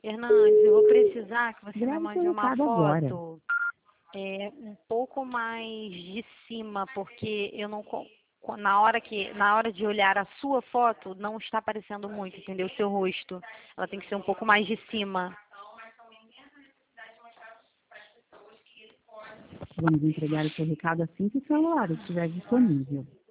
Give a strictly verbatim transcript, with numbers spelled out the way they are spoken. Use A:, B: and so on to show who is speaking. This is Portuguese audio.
A: Hernandes, eu vou precisar que você me
B: Grave
A: mande
B: seu
A: uma
B: recado agora.
A: foto é, um pouco mais de cima, porque eu não co- co- na hora que na hora de olhar a sua foto não está aparecendo muito, entendeu? O seu rosto. Ela tem que ser um pouco mais de cima.
B: Vamos entregar o seu recado assim que o celular estiver disponível.